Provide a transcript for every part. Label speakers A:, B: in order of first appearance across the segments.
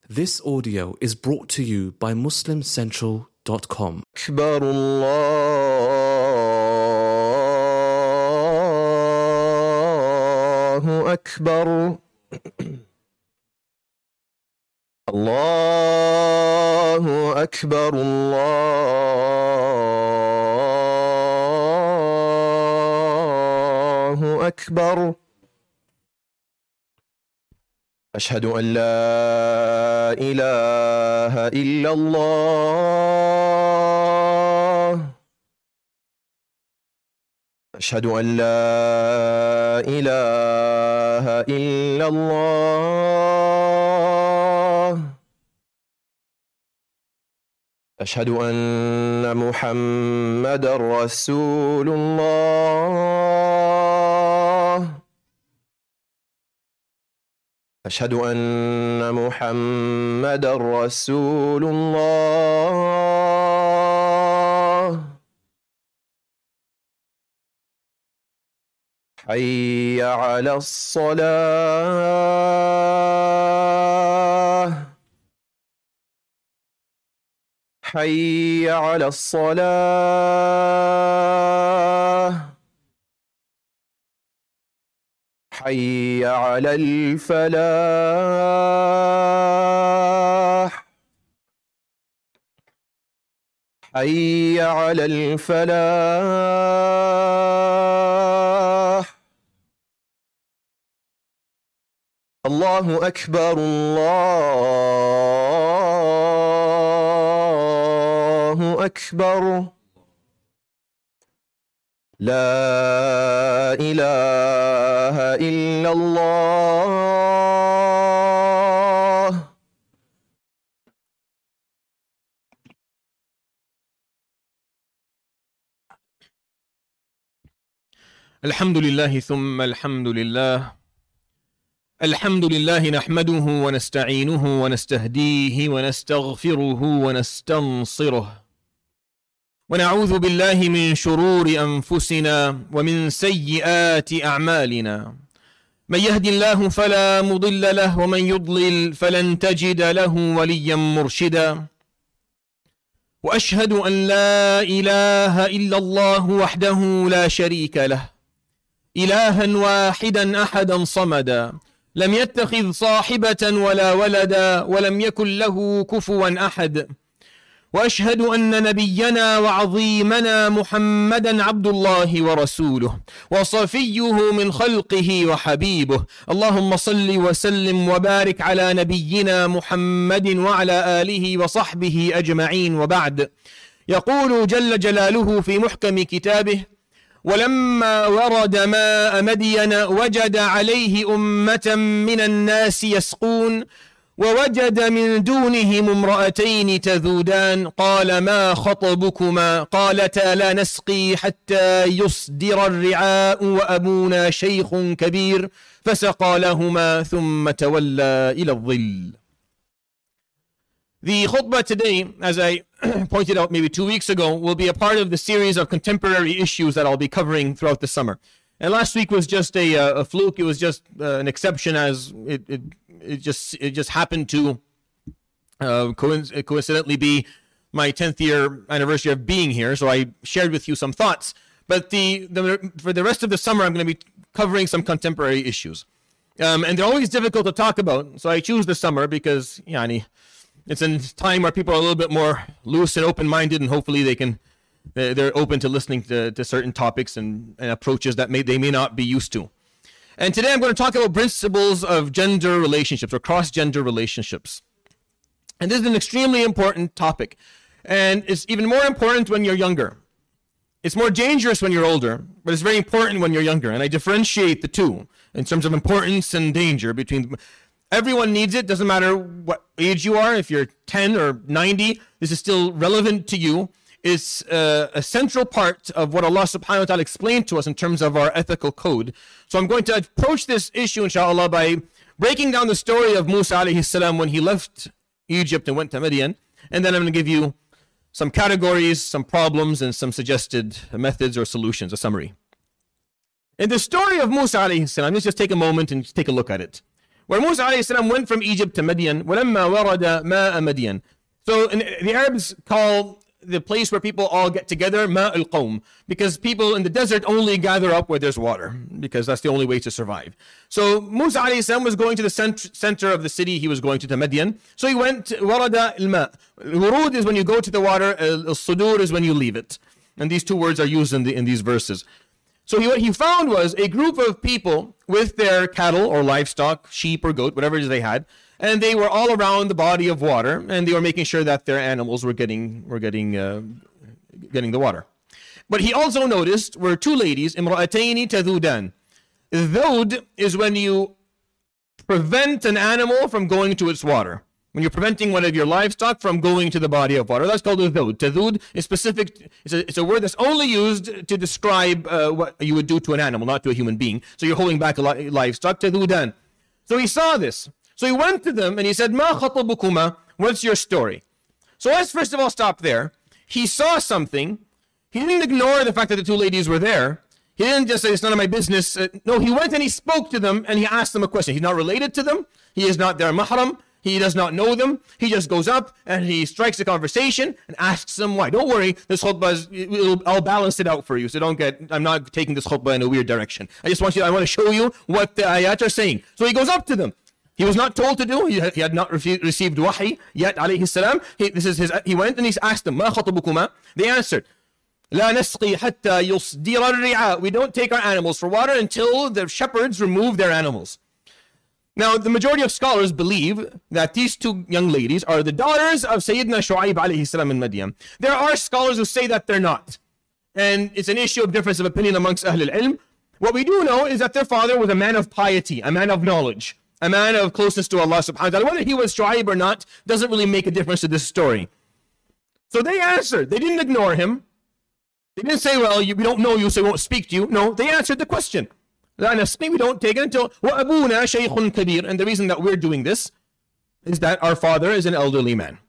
A: This audio is brought to you by MuslimCentral.com.
B: أكبر الله أكبر الله أكبر الله أكبر أشهد أن لا إله إلا الله أشهد أن لا إله إلا الله أشهد أن محمدًا رسول الله أشهد أن محمدًا رسول الله حي على الصلاة حي على الصلاة حي على الفلاح حي على الفلاح الله أكبر الله أكبر لا إله إلا الله
C: الحمد لله ثم الحمد لله الحمد لله نحمده ونستعينه ونستهديه ونستغفره ونستنصره ونعوذ بالله من شرور أنفسنا ومن سيئات أعمالنا من يهد الله فلا مضل له ومن يضلل فلن تجد له وليا مرشدا وأشهد أن لا إله إلا الله وحده لا شريك له إلها واحدا أحدا صمدا لم يتخذ صاحبة ولا ولدا ولم يكن له كفوا أحد وأشهد أن نبينا وعظيمنا محمدا عبد الله ورسوله وصفيه من خلقه وحبيبه اللهم صل وسلم وبارك على نبينا محمد وعلى آله وصحبه أجمعين وبعد يقول جل جلاله في محكم كتابه ولما ورد ماء مدين وجد عليه أمة من الناس يسقون ووجد من دونهم امرأتين تذودان قال ما خطبكما قالتا لا نسقي حتى يصدر الرعاء وأبونا شيخ كبير فسقى لهما ثم تولى إلى الظل. The khutbah today, as I pointed out maybe 2 weeks ago, will be a part of the series of contemporary issues that I'll be covering throughout the summer. And last week was just a fluke. It was just an exception, as it just happened to coincidentally be my 10th year anniversary of being here. So I shared with you some thoughts. But for the rest of the summer, I'm going to be covering some contemporary issues. And they're always difficult to talk about. So I choose the summer because, it's a time where people are a little bit more loose and open-minded, and hopefully they're open to listening to certain topics and approaches that they may not be used to. And today I'm going to talk about principles of gender relationships or cross-gender relationships. And this is an extremely important topic. And it's even more important when you're younger. It's more dangerous when you're older, but it's very important when you're younger. And I differentiate the two in terms of importance and danger between. Everyone needs it. Doesn't matter what age you are. If you're 10 or 90, this is still relevant to you. It's a central part of what Allah subhanahu wa ta'ala explained to us in terms of our ethical code. So I'm going to approach this issue, inshallah, by breaking down the story of Musa alayhi salam when he left Egypt and went to Midian. And then I'm going to give you some categories, some problems, and some suggested methods or solutions, a summary. In the story of Musa alayhi salam, let's just take a moment and take a look at it. where Musa alayhi salam went from Egypt to Madian. وَلَمَّا وَرَدَ مَاءَ مَدْيَنَ. So the Arabs call the place where people all get together Ma al-Qawm, because people in the desert only gather up where there's water, because that's the only way to survive. So Musa alayhi salam was going to the center of the city. He was going to Madian. So he went warada al-ma. Wurud is when you go to the water. Al-sudur is when you leave it. And these two words are used in these verses. So what he found was a group of people with their cattle or livestock, sheep or goat, whatever it is they had, and they were all around the body of water, and they were making sure that their animals were getting the water. But he also noticed were two ladies, imra'ataini tadhudan. Dhud is when you prevent an animal from going to its water. When you're preventing one of your livestock from going to the body of water, that's called a dhud. Tadhud is specific. It's a word that's only used to describe what you would do to an animal, not to a human being. So you're holding back a livestock. Tadhudan. So he saw this. So he went to them and he said, "Ma khatabukuma? What's your story?" So let's first of all stop there. He saw something. He didn't ignore the fact that the two ladies were there. He didn't just say, "It's none of my business." No, he went and he spoke to them and he asked them a question. He's not related to them. He is not their mahram. He does not know them. He just goes up and he strikes a conversation and asks them why. Don't worry, this khutbah I'll balance it out for you. So I'm not taking this khutbah in a weird direction. I want to show you what the ayat are saying. So he goes up to them. He was not told to do. He had not received wahi yet, alayhi salam. He went and he asked them, "Ma khatabukuma?" They answered, "La nasqi hatta yusdira al-ri'a." We don't take our animals for water until the shepherds remove their animals. Now, the majority of scholars believe that these two young ladies are the daughters of Sayyidina Shu'aib alayhi salam in Madian. There are scholars who say that they're not. And it's an issue of difference of opinion amongst Ahl al-Ilm. What we do know is that their father was a man of piety, a man of knowledge, a man of closeness to Allah subhanahu wa ta'ala. Whether he was Shu'aib or not doesn't really make a difference to this story. So they answered. They didn't ignore him. They didn't say, "Well, we don't know you, so we won't speak to you." No, they answered the question. We don't take it until وَأَبُونَا شَيْخٌ كَبِيرٌ. And the reason that we're doing this is that our father is an elderly man.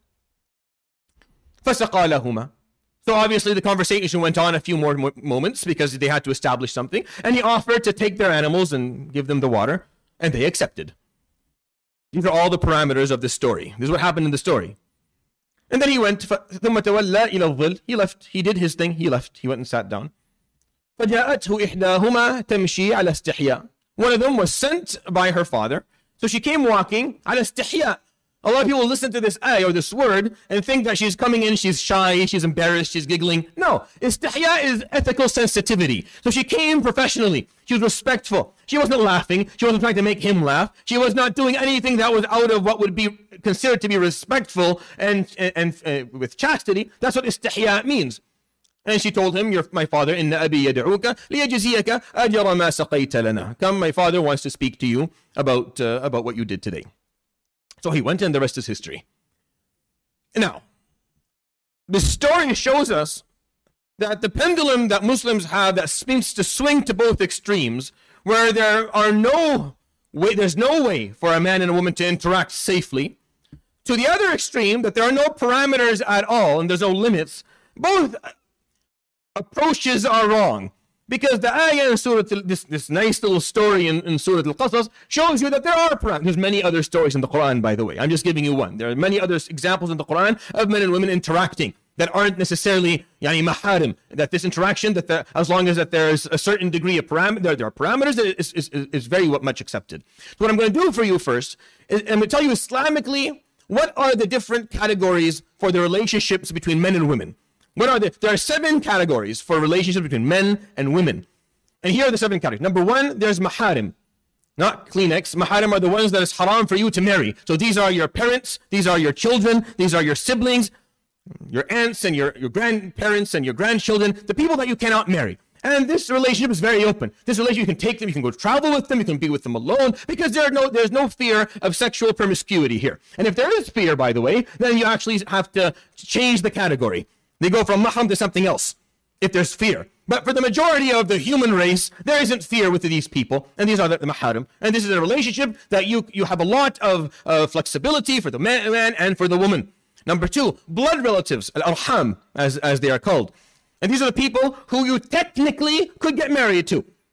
C: فَسَقَى لَهُمَا. So obviously the conversation went on a few more moments because they had to establish something. And he offered to take their animals and give them the water. And they accepted. These are all the parameters of this story. This is what happened in the story. And then he went. ثُمَّ تَوَلَّى إِلَى الظِّلِّ. He left. He did his thing. He left. He went and sat down. فَجَاءَتْهُ إِحْدَاهُمَا تَمْشِي عَلَى اسْتِحْيَاءٍ. One of them was sent by her father. So she came walking على استحياء. A lot of people listen to this ayah or this word and think that she's coming in, she's shy, she's embarrassed, she's giggling. No, istihya is ethical sensitivity. So she came professionally. She was respectful. She wasn't laughing. She wasn't trying to make him laugh. She was not doing anything that was out of what would be considered to be respectful and with chastity. That's what istihya means. And she told him, my father, إِنَّ أَبِي يَدْعُوكَ لِيَجْزِيَكَ أَجْرَ مَا سَقَيْتَ لَنَا. Come, my father wants to speak to you about what you did today. So he went and the rest is history. Now, this story shows us that the pendulum that Muslims have that seems to swing to both extremes, where there's no way for a man and a woman to interact safely, to the other extreme, that there are no parameters at all and there's no limits. Both approaches are wrong. Because the ayah in Surah, this nice little story in Surah Al-Qasas shows you that there are parameters. There's many other stories in the Quran, by the way. I'm just giving you one. There are many other examples in the Quran of men and women interacting that aren't necessarily maharim. That this interaction, as long as that there is a certain degree of parameter, there are parameters, that is very much accepted. So what I'm going to do for you first is I'm going to tell you Islamically what are the different categories for the relationships between men and women. There are 7 categories for relationships between men and women. And here are the 7 categories. Number 1, there's maharim. Not Kleenex. Maharim are the ones that is haram for you to marry. So these are your parents, these are your children, these are your siblings, your aunts and your grandparents and your grandchildren, the people that you cannot marry. And this relationship is very open. This relationship, you can take them, you can go travel with them, you can be with them alone, because there's no fear of sexual promiscuity here. And if there is fear, by the way, then you actually have to change the category. They go from mahram to something else, if there's fear. But for the majority of the human race, there isn't fear with these people, and these are the maharim. And this is a relationship that you have a lot of flexibility for the man and for the woman. Number 2, blood relatives, al-arham, as they are called. And these are the people who you technically could get married to.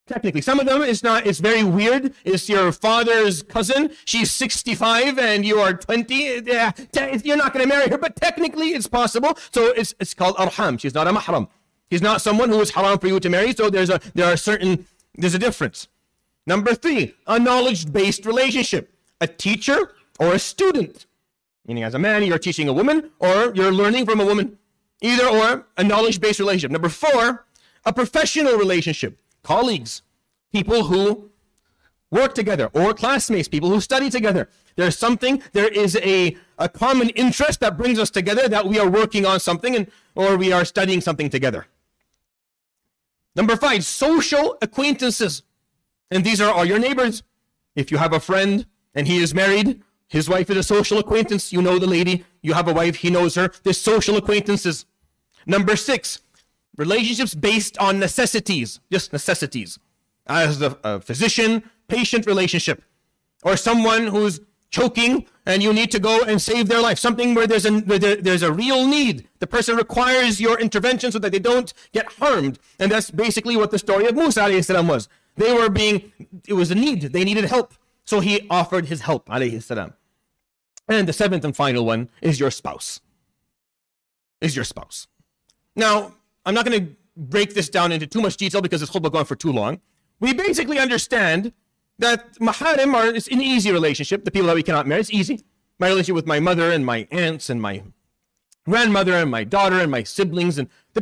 C: Technically, some of them it's very weird. It's your father's cousin. She's 65 and you are 20. Yeah, you're not going to marry her, but technically it's possible. So it's called arham. She's not a mahram. She's not someone who is haram for you to marry. So there's a difference. Number 3, a knowledge-based relationship. A teacher or a student. Meaning as a man, you're teaching a woman or you're learning from a woman. Either or, a knowledge-based relationship. Number 4, a professional relationship. Colleagues, people who work together, or classmates, people who study together. There is a common interest that brings us together, that we are working on something or we are studying something together. Number 5, social acquaintances. And these are all your neighbors. If you have a friend and he is married, his wife is a social acquaintance. You know the lady. You have a wife, he knows her. There's social acquaintances. Number 6, relationships based on necessities, just necessities. As a physician-patient relationship. Or someone who's choking and you need to go and save their life. Something where there's a real need. The person requires your intervention so that they don't get harmed. And that's basically what the story of Musa alayhi salam was. It was a need. They needed help. So he offered his help alayhi salam. And the 7th and final one is your spouse. Now, I'm not going to break this down into too much detail because this khutbah going for too long. We basically understand that maharim is an easy relationship. The people that we cannot marry, it's easy. My relationship with my mother and my aunts and my grandmother and my daughter and my siblings and the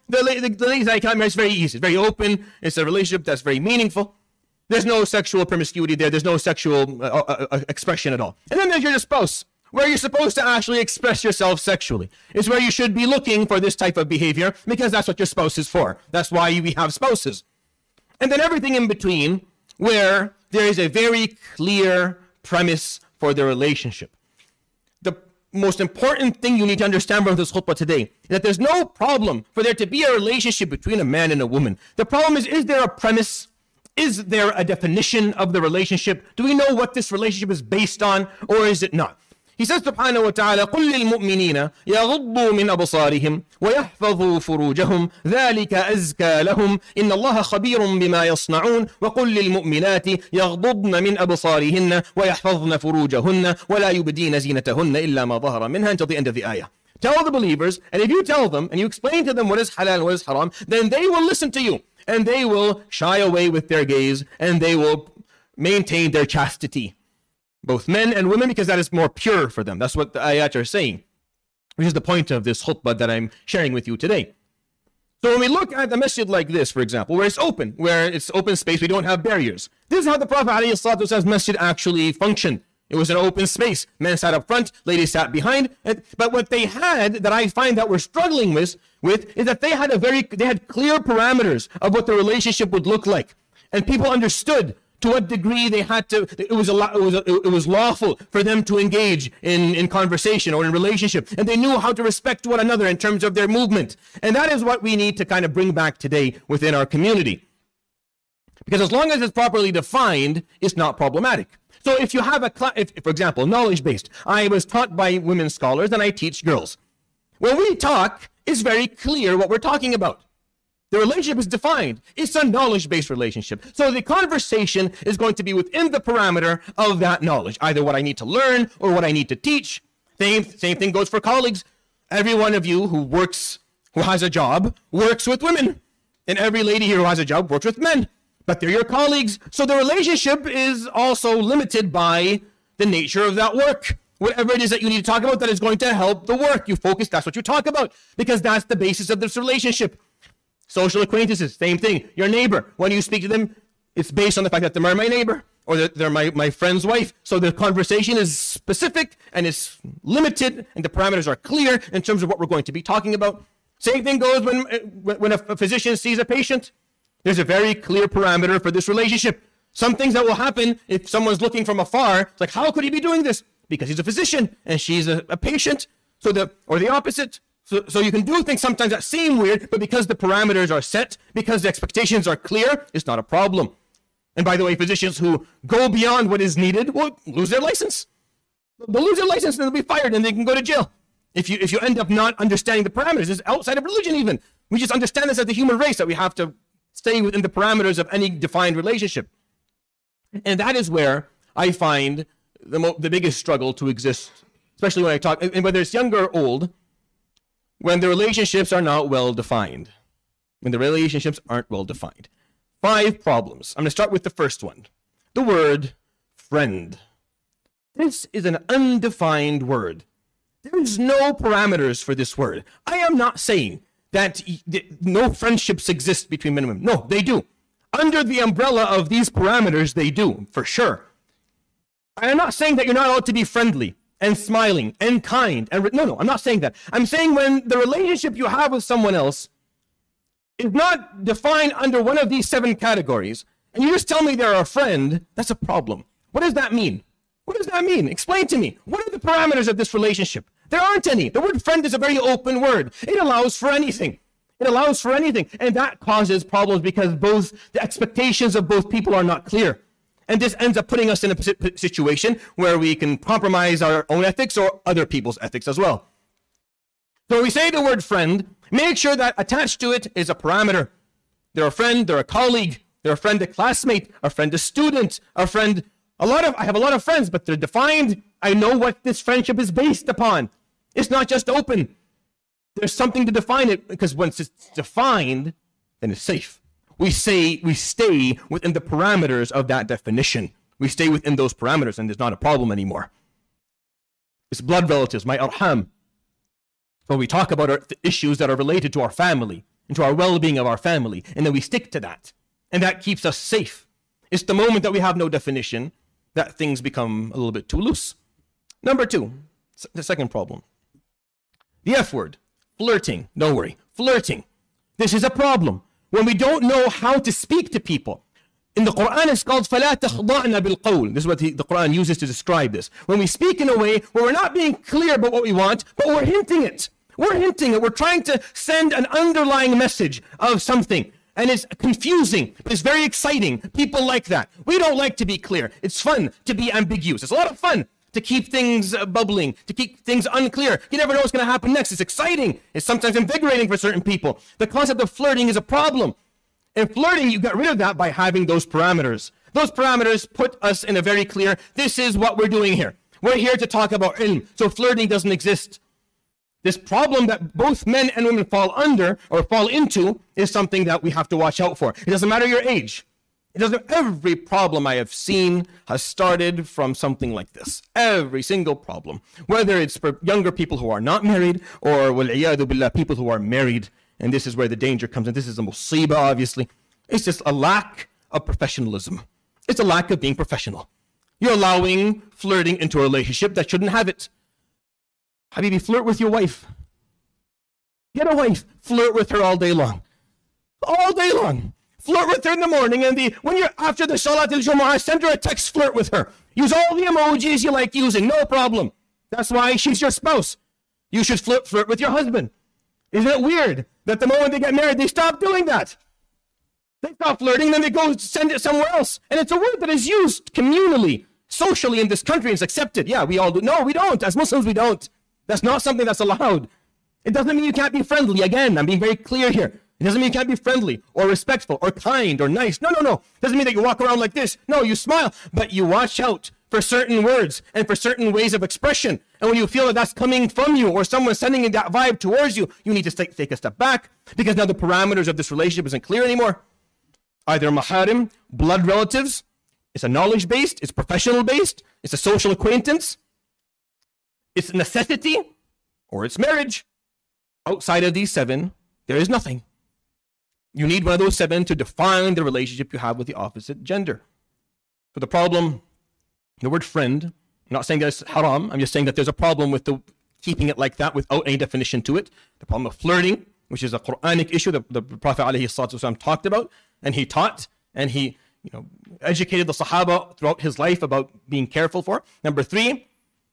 C: ladies that I cannot marry, it's very easy. It's very open. It's a relationship that's very meaningful. There's no sexual promiscuity there. There's no sexual expression at all. And then there's your spouse, where you're supposed to actually express yourself sexually. It's where you should be looking for this type of behavior because that's what your spouse is for. That's why we have spouses. And then everything in between where there is a very clear premise for the relationship. The most important thing you need to understand from this khutbah today is that there's no problem for there to be a relationship between a man and a woman. The problem is there a premise? Is there a definition of the relationship? Do we know what this relationship is based on, or is it not? He says subhanahu wa ta'ala, قُلْ لِلْمُؤْمِنِينَ يَغُضُّوا مِنْ أَبْصَارِهِمْ وَيَحْفَظُوا فُرُوجَهُمْ ذَلِكَ أَزْكَى لَهُمْ إِنَّ اللَّهَ خَبِيرٌ بِمَا يَصْنَعُونَ وَقُلْ لِلْمُؤْمِنَاتِ يَغْضُضْنَ مِنْ أَبْصَارِهِنَّ وَيَحْفَظْنَ فُرُوجَهُنَّ وَلَا يُبْدِينَ زِينَتَهُنَّ إِلَّا مَا ظَهَرَ مِنْهَا until the end of the ayah. Tell the believers, and if you tell them, and you explain to them what is halal and what is haram, then they will listen to you, and they will shy away with their gaze, and they will maintain their chastity. Both men and women, because that is more pure for them. That's what the ayat are saying, which is the point of this khutbah that I'm sharing with you today. So when we look at a masjid like this, for example, where it's open space, we don't have barriers. This is how the Prophet ﷺ's masjid actually functioned. It was an open space. Men sat up front, ladies sat behind. But what they had that I find that we're struggling with is that they had clear parameters of what the relationship would look like. And people understood to what degree they had to, it was lawful for them to engage in conversation or in relationship. And they knew how to respect one another in terms of their movement. And that is what we need to kind of bring back today within our community. Because as long as it's properly defined, it's not problematic. So if you have for example, knowledge-based, I was taught by women scholars and I teach girls. When we talk, it's very clear what we're talking about. The relationship is defined. It's a knowledge-based relationship. So the conversation is going to be within the parameter of that knowledge, either what I need to learn or what I need to teach. Same thing goes for colleagues. Every one of you who has a job, works with women. And every lady here who has a job works with men. But they're your colleagues. So the relationship is also limited by the nature of that work. Whatever it is that you need to talk about that is going to help the work. You focus, that's what you talk about. Because that's the basis of this relationship. Social acquaintances, same thing. Your neighbor, when you speak to them, it's based on the fact that they're my neighbor or that they're my friend's wife. So the conversation is specific and it's limited and the parameters are clear in terms of what we're going to be talking about. Same thing goes when a physician sees a patient. There's a very clear parameter for this relationship. Some things that will happen if someone's looking from afar, it's like, how could he be doing this? Because he's a physician and she's a patient, or the opposite. So you can do things sometimes that seem weird, but because the parameters are set, because the expectations are clear, it's not a problem. And by the way, physicians who go beyond what is needed will lose their license. They'll lose their license and they'll be fired and they can go to jail. If you end up not understanding the parameters, it's outside of religion even. We just understand this as the human race, that we have to stay within the parameters of any defined relationship. And that is where I find the biggest struggle to exist, especially when I talk, and whether it's young or old, when the relationships are not well defined. When the relationships aren't well defined. 5 problems. I'm going to start with the first one. The word friend. This is an undefined word. There is no parameters for this word. I am not saying that no friendships exist between men and women. No, they do. Under the umbrella of these parameters, they do, for sure. I am not saying that you're not allowed to be friendly and smiling and kind. No, I'm not saying that. I'm saying when the relationship you have with someone else is not defined under one of these 7 categories, and you just tell me they're a friend, that's a problem. What does that mean? What does that mean? Explain to me. What are the parameters of this relationship? There aren't any. The word friend is a very open word. It allows for anything. It allows for anything. And that causes problems because both the expectations of both people are not clear. And this ends up putting us in a situation where we can compromise our own ethics or other people's ethics as well. So when we say the word friend, make sure that attached to it is a parameter. They're a friend, they're a colleague, they're a friend, a classmate, a friend, a student, a friend. I have a lot of friends, but they're defined. I know what this friendship is based upon. It's not just open. There's something to define it, because once it's defined, then it's safe. We stay within the parameters of that definition. We stay within those parameters, and there's not a problem anymore. It's blood relatives, my arham. So we talk about the issues that are related to our family and to our well-being of our family, and then we stick to that. And that keeps us safe. It's the moment that we have no definition that things become a little bit too loose. Number 2, the second problem. The F word, flirting. Don't worry, flirting. This is a problem. When we don't know how to speak to people. In the Quran, it's called فَلَا تَخْضَعْنَ بِالْقَوْلِ. This is what the Quran uses to describe this. When we speak in a way where we're not being clear about what we want, but we're hinting it. We're hinting it. We're trying to send an underlying message of something. And it's confusing, but it's very exciting. People like that. We don't like to be clear. It's fun to be ambiguous. It's a lot of fun to keep things bubbling, to keep things unclear. You never know what's going to happen next. It's exciting. It's sometimes invigorating for certain people. The concept of flirting is a problem. And flirting, you get rid of that by having those parameters. Those parameters put us in a very clear, this is what we're doing here. We're here to talk about ilm. So flirting doesn't exist. This problem that both men and women fall under or fall into is something that we have to watch out for. It doesn't matter your age. Every problem I have seen has started from something like this. Every single problem. Whether it's for younger people who are not married or wal-iyadu billah, people who are married. And this is where the danger comes in. This is a musibah, obviously. It's just a lack of professionalism. It's a lack of being professional. You're allowing flirting into a relationship that shouldn't have it. Habibi, flirt with your wife. Get a wife. Flirt with her all day long. All day long. Flirt with her in the morning, and when you're after the Salat al-Jumu'ah, send her a text, flirt with her. Use all the emojis you like using, no problem. That's why she's your spouse. You should flirt with your husband. Isn't it weird that the moment they get married, they stop doing that? They stop flirting, then they go send it somewhere else. And it's a word that is used communally, socially in this country. It's accepted. Yeah, we all do. No, we don't. As Muslims, we don't. That's not something that's allowed. It doesn't mean you can't be friendly. Again, I'm being very clear here. It doesn't mean you can't be friendly or respectful or kind or nice. No. It doesn't mean that you walk around like this. No, you smile, but you watch out for certain words and for certain ways of expression. And when you feel that that's coming from you or someone sending that vibe towards you, you need to take a step back because now the parameters of this relationship isn't clear anymore. Either maharim, blood relatives, it's a knowledge-based, it's professional-based, it's a social acquaintance, it's necessity, or it's marriage. Outside of these 7, there is nothing. You need one of those 7 to define the relationship you have with the opposite gender. So the problem, the word friend, I'm not saying that it's haram, I'm just saying that there's a problem with keeping it like that without any definition to it. The problem of flirting, which is a Quranic issue that the Prophet ﷺ talked about, and he taught, and he educated the Sahaba throughout his life about being careful for. Number 3,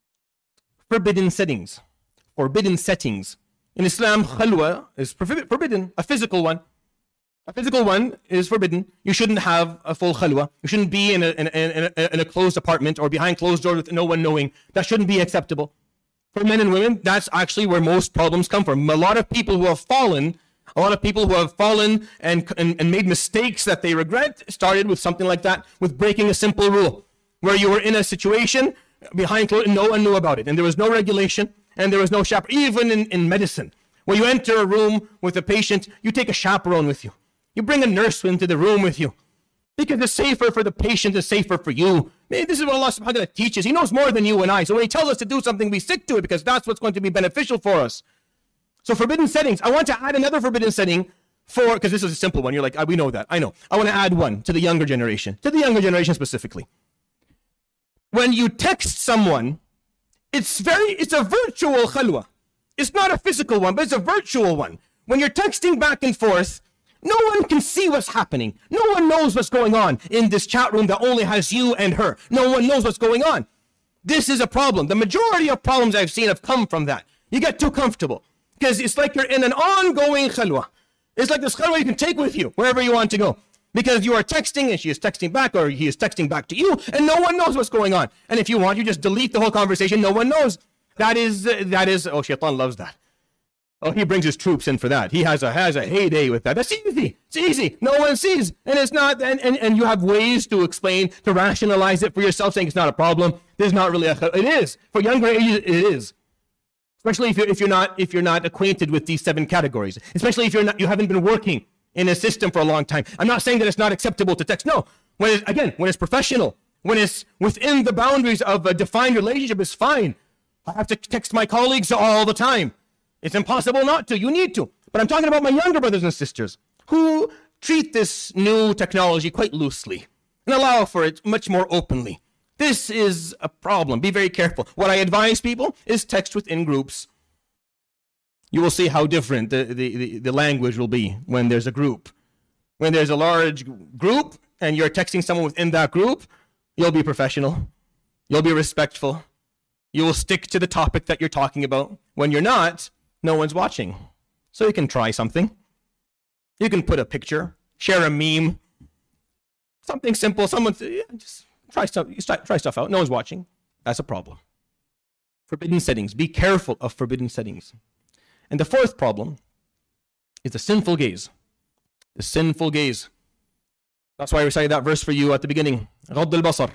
C: forbidden settings. Forbidden settings. In Islam, khalwa is forbidden, a physical one. A physical one is forbidden. You shouldn't have a full khalwa. You shouldn't be in a closed apartment or behind closed doors with no one knowing. That shouldn't be acceptable. For men and women, that's actually where most problems come from. A lot of people who have fallen A lot of people who have fallen and made mistakes that they regret started with something like that, with breaking a simple rule, where you were in a situation behind closed and no one knew about it, and there was no regulation, and there was no chaperone. Even in medicine, where you enter a room with a patient, you take a chaperone with you. You bring a nurse into the room with you, because it's safer for the patient, it's safer for you. This is what Allah subhanahu wa ta'ala teaches. He knows more than you and I. So when He tells us to do something, we stick to it, because that's what's going to be beneficial for us. So forbidden settings. I want to add another forbidden setting because this is a simple one. You're like, we know that. I know. I want to add one to the younger generation specifically. When you text someone, it's a virtual khalwa. It's not a physical one, but it's a virtual one. When you're texting back and forth, no one can see what's happening. No one knows what's going on in this chat room that only has you and her. No one knows what's going on. This is a problem. The majority of problems I've seen have come from that. You get too comfortable because it's like you're in an ongoing khalwa. It's like this khalwa you can take with you wherever you want to go, because you are texting and she is texting back, or he is texting back to you, and no one knows what's going on. And if you want, you just delete the whole conversation. No one knows. That is. Oh, Shaitan loves that. Oh, he brings his troops in for that. He has a heyday with that. That's easy. It's easy. No one sees. And it's not, and you have ways to explain, to rationalize it for yourself, saying it's not a problem. This is not really it is. For younger ages, it is. Especially if you're not acquainted with these 7 categories. Especially if you haven't been working in a system for a long time. I'm not saying that it's not acceptable to text. No. When it's professional, when it's within the boundaries of a defined relationship, it's fine. I have to text my colleagues all the time. It's impossible not to. You need to. But I'm talking about my younger brothers and sisters who treat this new technology quite loosely and allow for it much more openly. This is a problem. Be very careful. What I advise people is text within groups. You will see how different the language will be when there's a group. When there's a large group and you're texting someone within that group, you'll be professional. You'll be respectful. You will stick to the topic that you're talking about. When you're not, no one's watching. So you can try something. You can put a picture, share a meme, something simple. Just try stuff out. No one's watching. That's a problem. Forbidden settings. Be careful of forbidden settings. And the 4th problem is the sinful gaze. The sinful gaze. That's why I recited that verse for you at the beginning. غض البصر.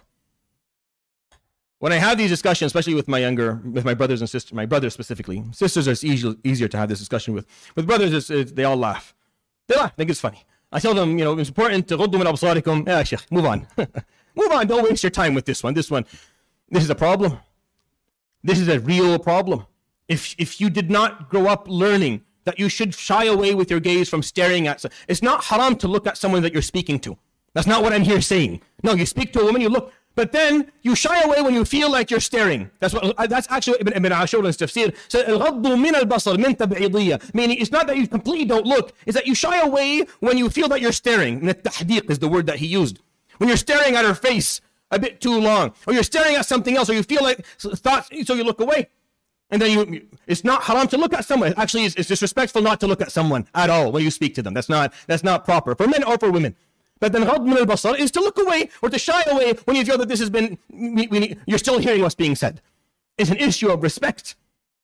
C: When I have these discussions, especially with my brothers and sisters, my brothers specifically, sisters are easier to have this discussion with. With brothers, they all laugh. They laugh, think it's funny. I tell them, it's important to غضوا من أبصاركم. Yeah, Sheikh, move on. Move on, don't waste your time with this one. This is a problem. This is a real problem. If you did not grow up learning that you should shy away with your gaze from staring at someone, it's not haram to look at someone that you're speaking to. That's not what I'm here saying. No, you speak to a woman, you look. But then you shy away when you feel like you're staring. That's actually Ibn Ashur's tafsir. So الغض من البصر من تبعيضية. Meaning it's not that you completely don't look, it's that you shy away when you feel that you're staring. التحديق is the word that he used. When you're staring at her face a bit too long, or you're staring at something else, or you feel like thoughts, so you look away. And then it's not haram to look at someone. Actually, it's disrespectful not to look at someone at all when you speak to them. That's not proper for men or for women. But then غض من البصر is to look away or to shy away when you feel that this has been, you're still hearing what's being said. It's an issue of respect.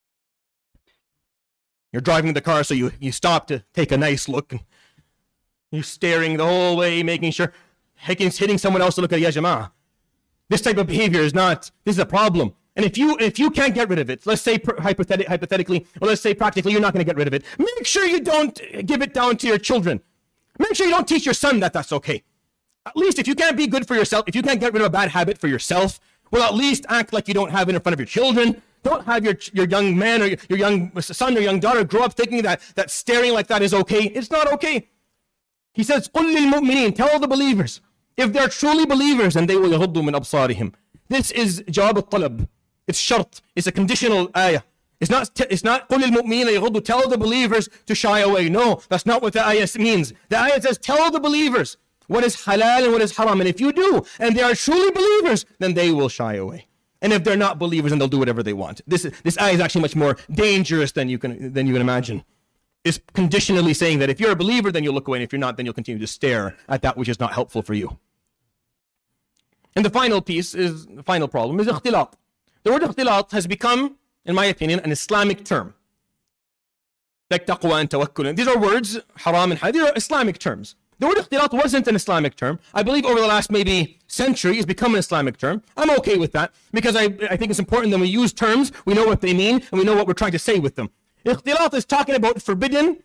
C: You're driving the car, so you stop to take a nice look. You're staring the whole way, making sure, hitting someone else to look at Ya Jama'ah. This type of behavior this is a problem. And if you can't get rid of it, let's say hypothetically, or let's say practically, you're not going to get rid of it. Make sure you don't give it down to your children. Make sure you don't teach your son that that's okay. At least if you can't be good for yourself, if you can't get rid of a bad habit for yourself, well, at least act like you don't have it in front of your children. Don't have your young man or your young son or young daughter grow up thinking that staring like that is okay. It's not okay. He says, قُلْ لِلْمُؤْمِنِينَ, tell the believers. If they're truly believers, then they will يَغُضُّوا مِنْ أَبْصَارِهِمْ. This is جواب الطلب. It's shart. It's a conditional ayah. It's not قُلِ الْمُؤْمِنِينَ يَغُضُّوا, tell the believers to shy away. No, that's not what the ayah means. The ayah says, tell the believers what is halal and what is haram. And if you do, and they are truly believers, then they will shy away. And if they're not believers, then they'll do whatever they want. This ayah is actually much more dangerous than you can imagine. It's conditionally saying that if you're a believer, then you'll look away, and if you're not, then you'll continue to stare at that which is not helpful for you. And the final problem is ikhtilat. The word ikhtilat has become, in my opinion, an Islamic term. like taqwa and tawakkul. These are words, haram and halal. These are Islamic terms. The word ikhtilat wasn't an Islamic term. I believe over the last maybe century it's become an Islamic term. I'm okay with that because I think it's important that we use terms, we know what they mean, and we know what we're trying to say with them. Ikhtilat is talking about forbidden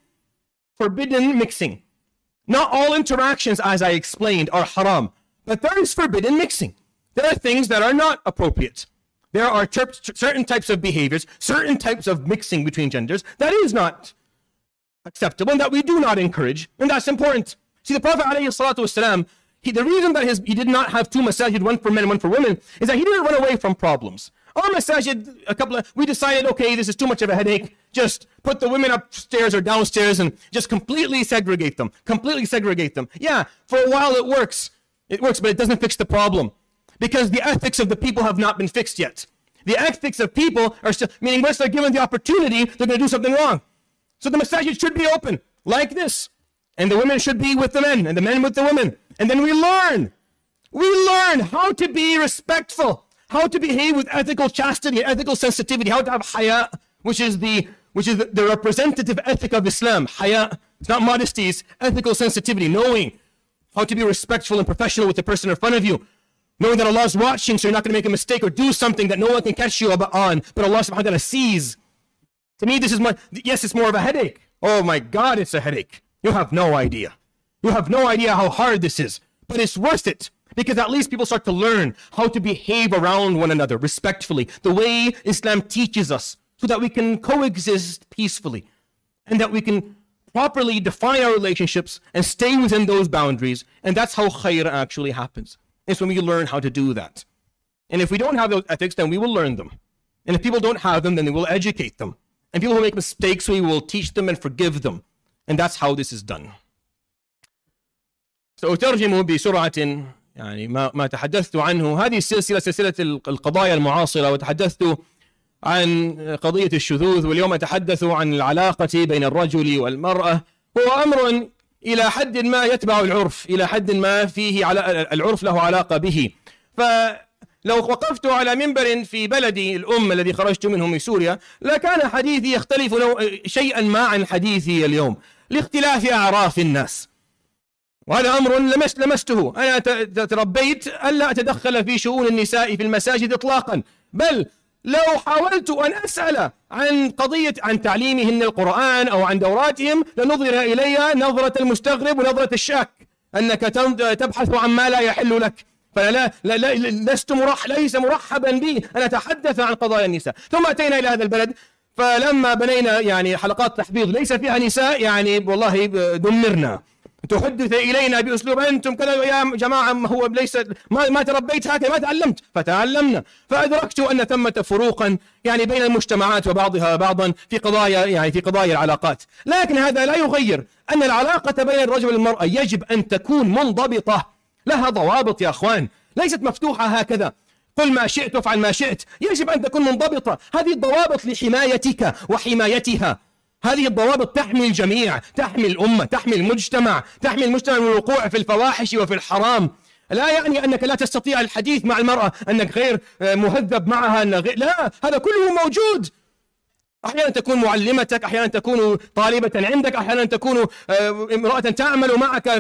C: mixing. Not all interactions, as I explained, are haram, but there is forbidden mixing. There are things that are not appropriate. There are certain types of behaviors, certain types of mixing between genders that is not acceptable and that we do not encourage, and that's important. See, the Prophet ﷺ, the reason that he did not have two masajid, one for men and one for women, is that he didn't run away from problems. Our masajid, we decided, okay, this is too much of a headache. Just put the women upstairs or downstairs and just completely segregate them. Yeah, for a while it works. It works, but it doesn't fix the problem. Because the ethics of the people have not been fixed yet. The ethics of people are still, meaning once they're given the opportunity, they're going to do something wrong. So the masajid should be open, like this. And the women should be with the men, and the men with the women. And then we learn. We learn how to be respectful, how to behave with ethical chastity, ethical sensitivity, how to have haya, which is the representative ethic of Islam. Haya, it's not modesty, it's ethical sensitivity, knowing how to be respectful and professional with the person in front of you. Knowing that Allah is watching, so you're not going to make a mistake or do something that no one can catch you on, but Allah subhanahu wa ta'ala sees. To me, yes, it's more of a headache. Oh my God, it's a headache. You have no idea. You have no idea how hard this is, but it's worth it because at least people start to learn how to behave around one another respectfully, the way Islam teaches us, so that we can coexist peacefully and that we can properly define our relationships and stay within those boundaries. And that's how khair actually happens. It's when we learn how to do that. And if we don't have those ethics, then we will learn them. And if people don't have them, then we will educate them. And people who make mistakes, we will teach them and forgive them. And that's how this is done. سأترجم بسرعة يعني ما تحدثت عنه. هذه السلسلة سلسلة القضايا المعاصرة، وتحدثت عن قضية الشذوذ، واليوم أتحدث عن العلاقة بين الرجل والمرأة. هو أمر إلى حد ما يتبع العرف، إلى حد ما فيه العرف له علاقة به. فلو وقفت على منبر في بلدي الأم الذي خرجت منه من سوريا لكان حديثي يختلف شيئا ما عن حديثي اليوم لاختلاف أعراف الناس. وهذا أمر لمسته. أنا تربيت ألا أتدخل في شؤون النساء في المساجد إطلاقا، بل لو حاولت أن أسأل عن تعليمهن القرآن أو عن دوراتهم لنظر إلي نظرة المستغرب ونظرة الشاك، أنك تبحث عن ما لا يحل لك. فلا ليس مرحبا بي أن أتحدث عن قضايا النساء. ثم أتينا إلى هذا البلد، فلما بنينا يعني حلقات تحفيظ ليس فيها نساء، يعني والله دمرنا. تحدث إلينا بأسلوب أنتم كذا يا جماعة، هو ليس ما تربيت هكذا، ما تعلمت. فتعلمنا، فأدركت أن ثمة فروقا يعني بين المجتمعات وبعضها بعضا في قضايا العلاقات. لكن هذا لا يغير أن العلاقة بين الرجل والمرأة يجب أن تكون منضبطة، لها ضوابط يا أخوان، ليست مفتوحة هكذا قل ما شئت وافعل ما شئت. يجب أن تكون منضبطة. هذه الضوابط لحمايتك وحمايتها. هذه الضوابط تحمي الجميع، تحمي الأمة، تحمي المجتمع من الوقوع في الفواحش وفي الحرام. لا يعني أنك لا تستطيع الحديث مع المرأة، أنك غير مهذب معها، لا، هذا كله موجود. أحيانا تكون معلمتك، أحيانا تكون طالبة عندك، أحيانا تكون امرأة تعمل معك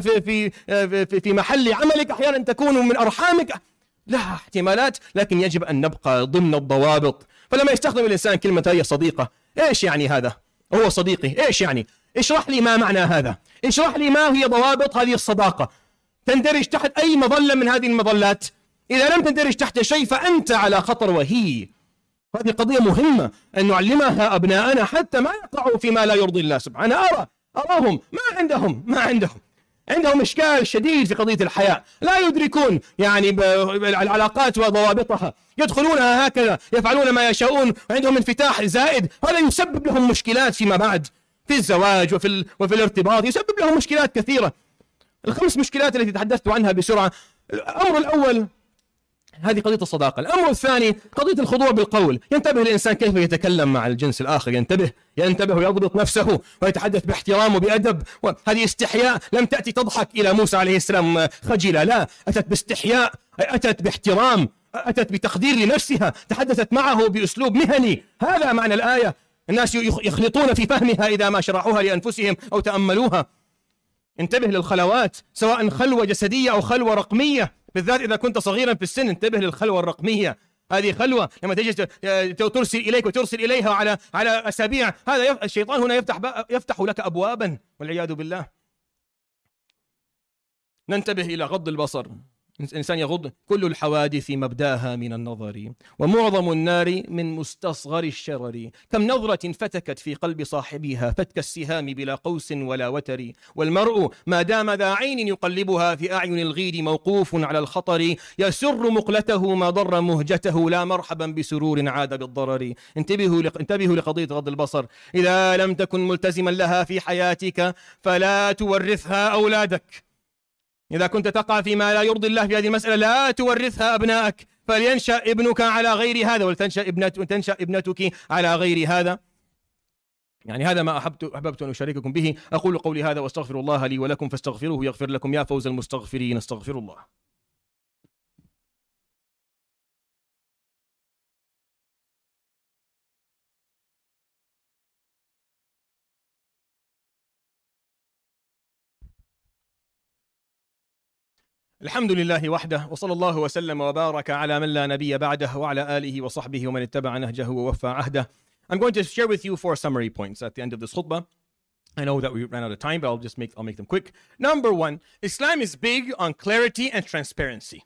C: في محل عملك، أحيانا تكون من أرحامك. لها احتمالات، لكن يجب أن نبقى ضمن الضوابط. فلما يستخدم الإنسان كلمة هي صديقة، إيش يعني هذا؟ هو صديقي، إيش يعني؟ اشرح لي ما معنى هذا، اشرح لي ما هي ضوابط هذه الصداقة. تندرج تحت أي مظلة من هذه المظلات؟ إذا لم تندرج تحت شيء فأنت على خطر وهي. هذه قضية مهمة أن نعلمها أبناءنا حتى ما يقعوا فيما لا يرضي الله سبحانه. أراهم ما عندهم إشكال شديد في قضية الحياة، لا يدركون يعني العلاقات وضوابطها، يدخلونها هكذا، يفعلون ما يشاءون، وعندهم انفتاح زائد. هذا يسبب لهم مشكلات فيما بعد في الزواج وفي الارتباط، يسبب لهم مشكلات كثيرة. الخمس مشكلات التي تحدثت عنها بسرعة. الأمر الأول هذه قضية الصداقة. الأمر الثاني قضية الخضوع بالقول. ينتبه الإنسان كيف يتكلم مع الجنس الآخر، ينتبه ويضبط نفسه ويتحدث باحترام وبأدب. وهذه استحياء، لم تأتي تضحك إلى موسى عليه السلام خجلة، لا، أتت باستحياء، أتت باحترام، أتت بتقدير لنفسها، تحدثت معه بأسلوب مهني. هذا معنى الآية. الناس يخلطون في فهمها إذا ما شرحوها لأنفسهم أو تأملوها. انتبه للخلوات، سواء خلوة جسدية أو خلوة رقمية، بالذات إذا كنت صغيرا في السن. انتبه للخلوة الرقمية. هذه خلوة لما تجي ترسل إليك وترسل إليها على أسابيع، هذا الشيطان هنا يفتح لك أبوابا والعياذ بالله. ننتبه إلى غض البصر. الإنسان يغض. كل الحوادث مبداها من النظر، ومعظم النار من مستصغر الشرر. كم نظرة فتكت في قلب صاحبها فتك السهام بلا قوس ولا وتر. والمرء ما دام ذا عين يقلبها في أعين الغيد موقوف على الخطر. يسر مقلته ما ضر مهجته، لا مرحبا بسرور عاد بالضرر. انتبهوا لقضية غض البصر. إذا لم تكن ملتزما لها في حياتك فلا تورثها أولادك. إذا كنت تقع فيما لا يرضي الله في هذه المسألة لا تورثها أبنائك، فلينشأ ابنك على غير هذا ولتنشأ ابنتك على غير هذا. يعني هذا ما أحببت أن أشارككم به. أقول قولي هذا وأستغفر الله لي ولكم فاستغفروه يغفر لكم. يا فوز المستغفرين، استغفر الله. الحمد لله وحده، وصلى الله وسلم وبارك على من لا نبي بعده وعلى آله وصحبه ومن اتبع نهجه ووفى عهده. I'm going to share with you 4 summary points at the end of this khutbah. I know that we ran out of time, but I'll make them quick. Number 1, Islam is big on clarity and transparency.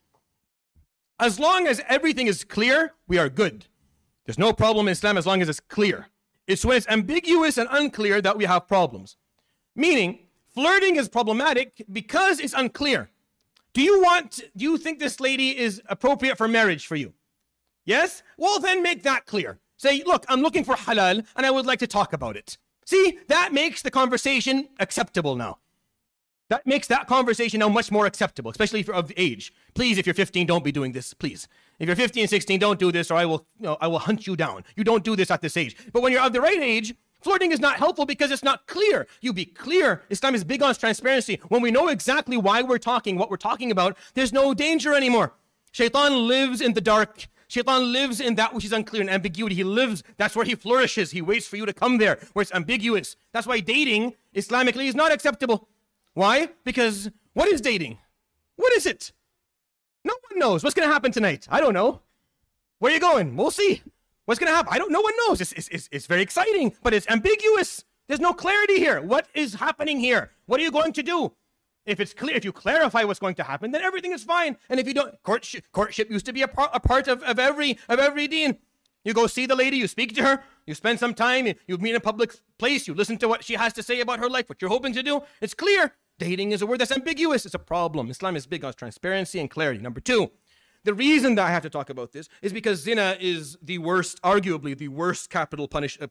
C: As long as everything is clear, we are good. There's no problem in Islam as long as it's clear. It's when it's ambiguous and unclear that we have problems. Meaning, flirting is problematic because it's unclear. Do you think this lady is appropriate for marriage for you? Yes? Well, then make that clear. Say, look, I'm looking for halal and I would like to talk about it. See, that makes the conversation acceptable now. That makes that conversation now much more acceptable, especially if you're of the age. Please, if you're 15, don't be doing this, please. If you're 15, 16, don't do this or I will hunt you down. You don't do this at this age. But when you're of the right age, flirting is not helpful because it's not clear. You be clear. Islam is big on transparency. When we know exactly why we're talking, what we're talking about, there's no danger anymore. Shaitan lives in the dark. Shaitan lives in that which is unclear and ambiguity. He lives, that's where he flourishes. He waits for you to come there, where it's ambiguous. That's why dating, Islamically, is not acceptable. Why? Because what is dating? What is it? No one knows. What's going to happen tonight? I don't know. Where are you going? We'll see. What's going to happen? No one knows. It's very exciting, but it's ambiguous. There's no clarity here. What is happening here? What are you going to do? If it's clear, if you clarify what's going to happen, then everything is fine. And if you don't, courtship used to be a part of every deen. You go see the lady, you speak to her, you spend some time, you meet in a public place, you listen to what she has to say about her life, what you're hoping to do. It's clear. Dating is a word that's ambiguous. It's a problem. Islam is big on transparency and clarity. Number 2, the reason that I have to talk about this is because zina is the worst, arguably the worst capital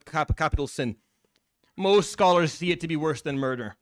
C: sin. Most scholars see it to be worse than murder.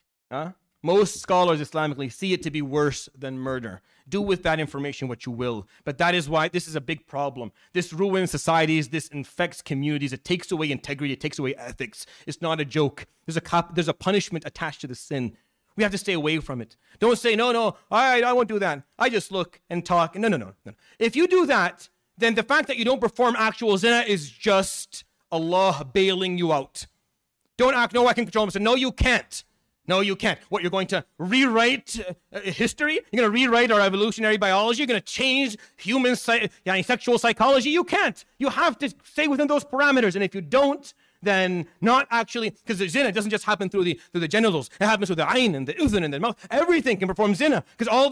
C: Most scholars Islamically see it to be worse than murder. Do with that information what you will. But that is why this is a big problem. This ruins societies. This infects communities. It takes away integrity. It takes away ethics. It's not a joke. There's a punishment attached to the sin. We have to stay away from it. Don't say, no, I won't do that. I just look and talk. No. If you do that, then the fact that you don't perform actual zina is just Allah bailing you out. Don't act, no, I can control myself. No, you can't. No, you can't. What, you're going to rewrite history? You're going to rewrite our evolutionary biology? You're going to change human sexual psychology? You can't. You have to stay within those parameters. And if you don't, then not actually, because the zina doesn't just happen through the genitals. It happens with the ayn and the udhun and the mouth. Everything can perform zina, because all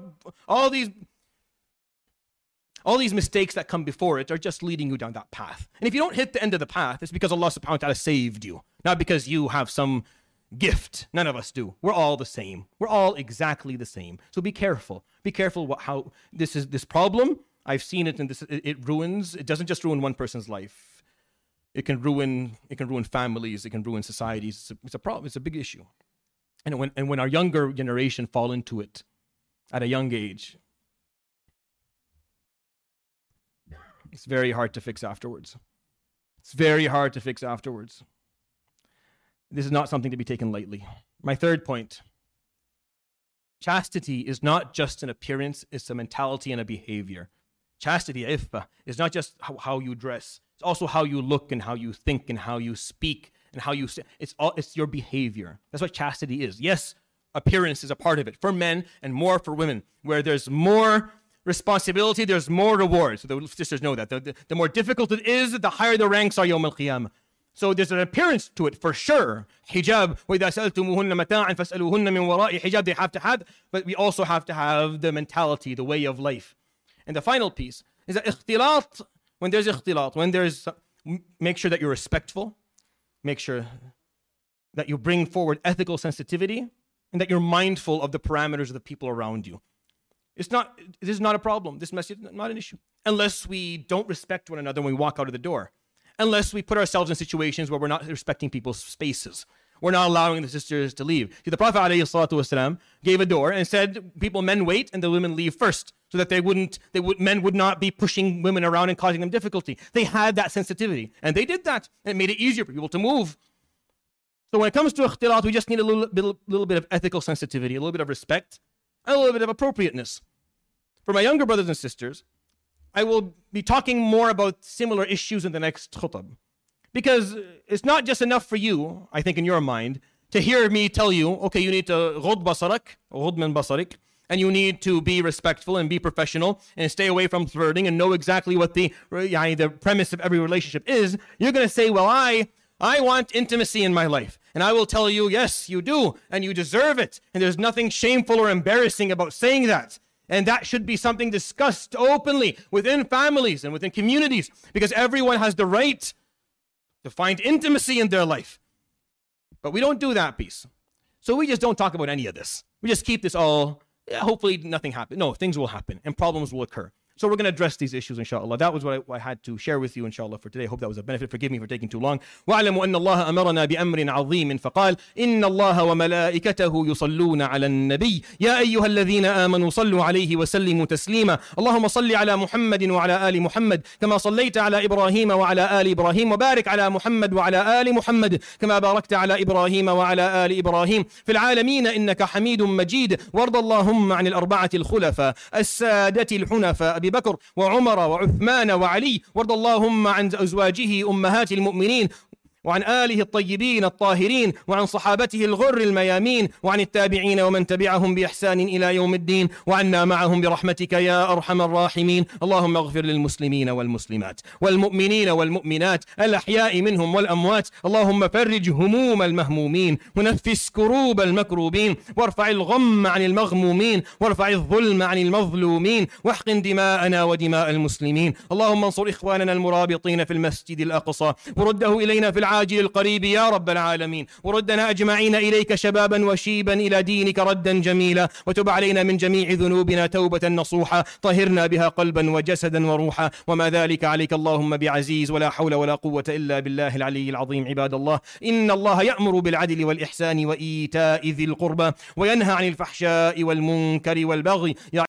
C: these mistakes that come before it are just leading you down that path. And if you don't hit the end of the path, it's because Allah subhanahu wa ta'ala saved you, not because you have some gift. None of us do. We're all the same. We're all exactly the same. So be careful. Be careful how this problem. I've seen it, and it ruins. It doesn't just ruin one person's life. It can ruin families. It can ruin societies. It's a problem. It's a big issue. And when our younger generation fall into it at a young age, it's very hard to fix afterwards. It's very hard to fix afterwards. This is not something to be taken lightly. My 3rd point. Chastity is not just an appearance, it's a mentality and a behavior. Chastity, iffa, is not just how you dress. It's It's also how you look and how you think and how you speak and how you say. It's your behavior. That's what chastity is. Yes, appearance is a part of it for men and more for women. Where there's more responsibility, there's more reward. So the sisters know that. The more difficult it is, the higher the ranks are Yawm al-Qiyamah. So there's an appearance to it for sure. Hijab, وَإِذَا سَأَلْتُمُوهُنَّ مَتَاعًا فَاسْأَلُوهُنَّ مِنْ وَرَاءِ حِجَابٍ. They have to have, but we also have to have the mentality, the way of life. And the final piece is that ikhtilat, when there's ikhtilat, make sure that you're respectful, make sure that you bring forward ethical sensitivity, and that you're mindful of the parameters of the people around you. This is not a problem. This message is not an issue. Unless we don't respect one another when we walk out of the door. Unless we put ourselves in situations where we're not respecting people's spaces. We're not allowing the sisters to leave. See, the Prophet ﷺ gave a door and said, men wait and the women leave first. So that men would not be pushing women around and causing them difficulty. They had that sensitivity. And they did that. And it made it easier for people to move. So when it comes to ikhtilat, we just need a little bit of ethical sensitivity, a little bit of respect, and a little bit of appropriateness. For my younger brothers and sisters, I will be talking more about similar issues in the next khutab. Because it's not just enough for you, I think in your mind, to hear me tell you, okay, you need to ghud basarak, ghud min basarik, and you need to be respectful and be professional and stay away from flirting and know exactly what the premise of every relationship is. You're going to say, well, I want intimacy in my life. And I will tell you, yes, you do, and you deserve it. And there's nothing shameful or embarrassing about saying that. And that should be something discussed openly within families and within communities, because everyone has the right to find intimacy in their life. But we don't do that piece. So we just don't talk about any of this. We just keep this all, hopefully nothing happens. No, things will happen and problems will occur. So we're going to address these issues, inshallah. That was what I had to share with you, inshallah, for today. I hope that was a benefit. Forgive me for taking too long. وَاعْلَمُوا أَنَّ اللَّهَ أَمَرَنَا بِأَمْرٍ عَظِيمٍ فَقَالَ إِنَّ اللَّهَ وَمَلَائِكَتَهُ يُصَلُّونَ عَلَى النَّبِيِّ يَا أَيُّهَا الَّذِينَ آمَنُوا صَلُّوا عَلَيْهِ وَسَلِّمُوا تَسْلِيمًا اللهم صل على محمد وعلى آل محمد كما صليت على إبراهيم وعلى آل إبراهيم وبارك على محمد وعلى آل محمد كما باركت على إبراهيم وعلى آل إبراهيم في العالمين إنك حميد مجيد وارض اللهم عن الأربعة الخلفاء السادة الحنفاء أبي بكر وعمر وعثمان وعلي وارض اللهم عن أزواجه أمهات المؤمنين وعن آله الطيبين الطاهرين وعن صحابته الغر الميامين وعن التابعين ومن تبعهم بإحسان إلى يوم الدين وعنا معهم برحمتك يا أرحم الراحمين اللهم اغفر للمسلمين والمسلمات والمؤمنين والمؤمنات الأحياء منهم والأموات اللهم فرج هموم المهمومين ونفس كروب المكروبين وارفع الغم عن المغمومين وارفع الظلم عن المظلومين واحقن دماءنا ودماء المسلمين اللهم انصر إخواننا المرابطين في المسجد الأقصى ورده إلينا في العاجل القريب يا رب العالمين وردنا أجمعين إليك شبابا وشيبا إلى دينك ردا جميلا وتب علينا من جميع ذنوبنا توبة نصوحا طهرنا بها قلبا وجسدا وروحا وما ذلك عليك اللهم بعزيز ولا حول ولا قوة إلا بالله العلي العظيم عباد الله إن الله يأمر بالعدل والإحسان وإيتاء ذي القربى وينهى عن الفحشاء والمنكر والبغي